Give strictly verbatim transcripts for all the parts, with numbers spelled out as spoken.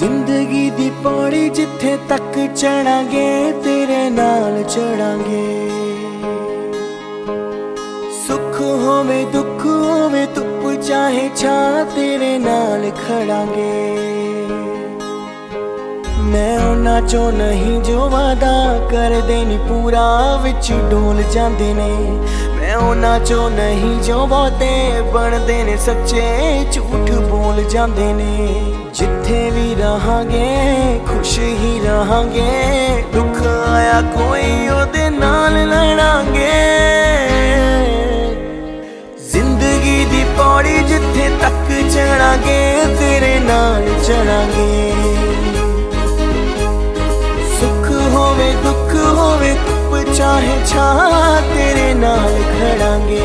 जिंदगी दी पौड़ी जिथे तक चढ़ांगे तेरे नाल चढ़ांगे। सुख होवे दुख होवे धुप चाहे छा तेरे नाल खड़ांगे। मैं उन्हां चों नहीं जो वादा करदे नी पूरा विच डोल जांदे ने। मैं उन्हां चों नहीं जो बहुते बनदे ने सच्चे झूठ बोल जांदे ने। जिथे भी रहांगे खुश ही रहांगे, दुख आया कोई ओदे नाल लड़ांगे। जिंदगी दी पौड़ी जिथे तक चढ़ांगे तेरे नाल चढ़ांगे। सुख होवे दुख होवे धुप चाहे छा तेरे नाल खड़ांगे।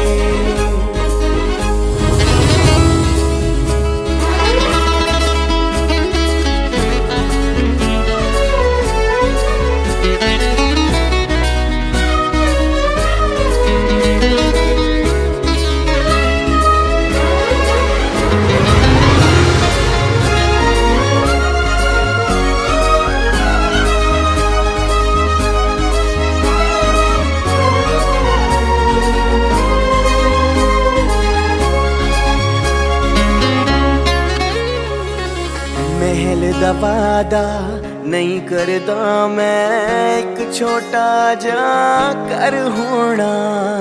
महल दा वादा नहीं करदा मैं, एक छोटा जा कर होना।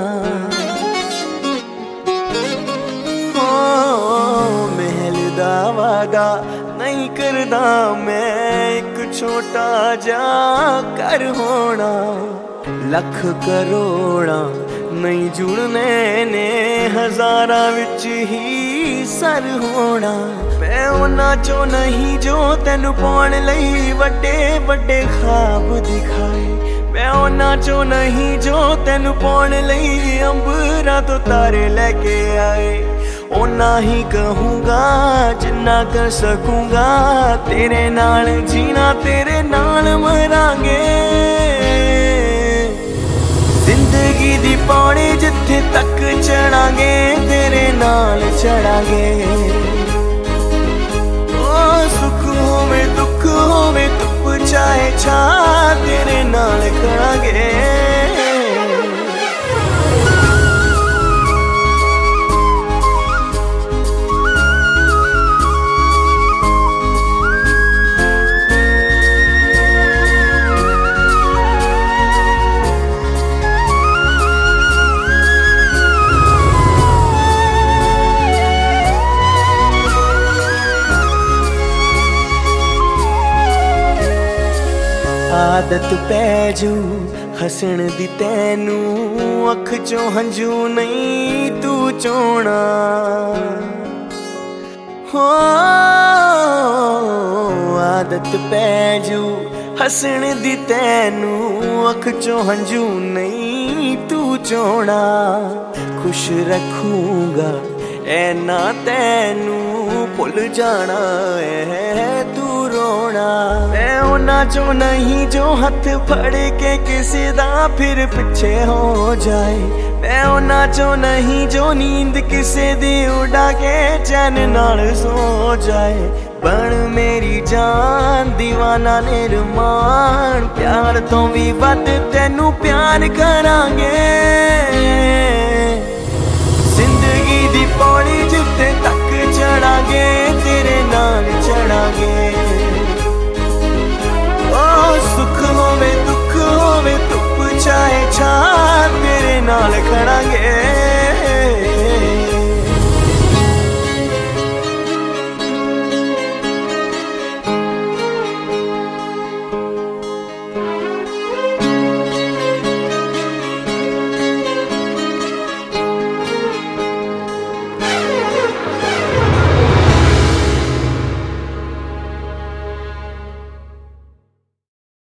ओ महल दा वादा नहीं करदा मैं, एक छोटा जा कर होना। लख करोड़ा नहीं जुड़ने ने, हजारां विच ही सर होना। मैं उन्हां चों नहीं जो तैनू पाउण लई वड्डे वड्डे ख्वाब दिखाए। मैं उन्हां चों नहीं जो तैनू पाउण लई अंबरां तो तारे लैके आए। उन्ना ही कहूँगा जिन्ना कर सकूँगा, तेरे नाल जीना तेरे नाल मरांगे। जिंदगी दी पौड़ी जिथे तक चढ़ांगे तेरे नाल चढ़ांगे। ओ सुख होवे दुख होवे धुप चाहे छा तेरे नाल खड़ांगे। आदत पैजू हसण दी तैनू, अख चों हंजू नहीं तू चोना। हो आदत पैजू हसण दी तैनू, अख चों हंजू नहीं तू चोना। खुश रखूंगा ऐ ना तैनू, भुल जाना है तू रोना। मैं उन्हां चों नहीं जो हथ फड़ के किसी दा फिर पिछे हो जाए। मैं उन्हां चों नहीं जो नींद किसी दी उड़ा के चैन नाल सो जाए। बन मेरी जान दीवाना निर्माण, प्यार तो भी वध तैनू प्यार करांगे।